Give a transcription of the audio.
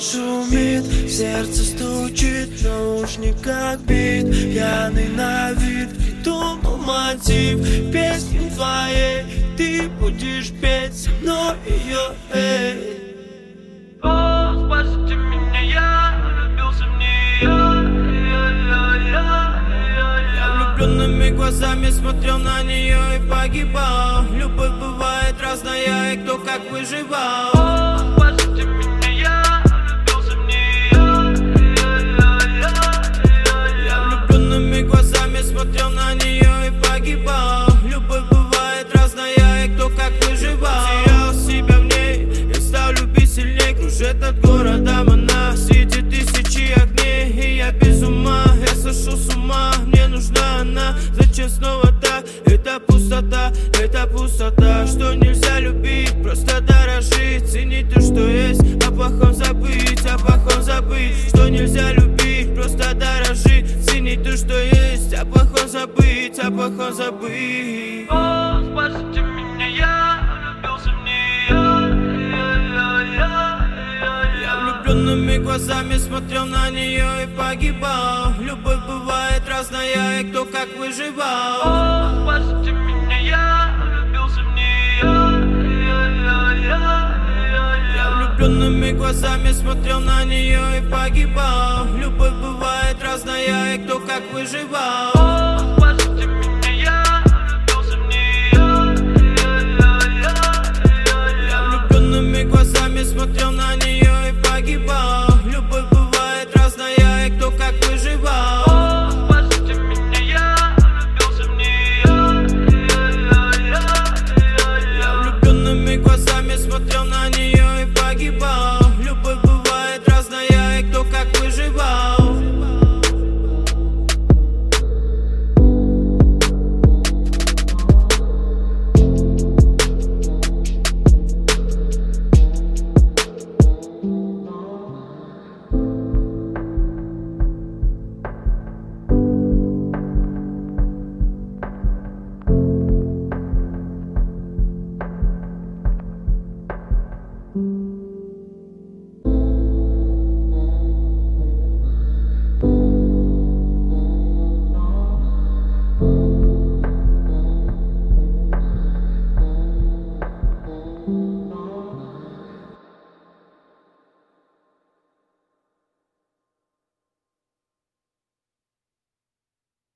шумит, сердце стучит, в наушниках бит, пьяный на вид, придумал мотив песни твоей, ты будешь петь со мной ее, эй. О, спасите меня, я влюбился в нее. Я влюбленными глазами смотрел на нее и погибал. Любовь бывает разная, и кто как выживал. О, спасите меня, я влюбился в нее. Я влюбленными глазами смотрел на нее и погибал. Любовь бывает разная, и кто как выживал. Терял себя в ней и стал любить сильней. Кружит от города она, светит тысячи огней. И я без ума, я сошел с ума. Мне нужна она, зачем снова так? Это пустота, что нельзя любить, просто дорожить. Ценить то, что есть, о плохом забыть, что нельзя любить, просто дорожить. Ценить то, что есть, о плохом забыть, О, спасите меня, я влюбился в нее. Я влюбленными глазами смотрел на нее и погибал. Любовь бывает разная, и кто как выживал. О, спасите меня, я влюбился в нее. Я влюбленными глазами смотрел на нее и погибал. Любовь бывает разная, и кто как выживал.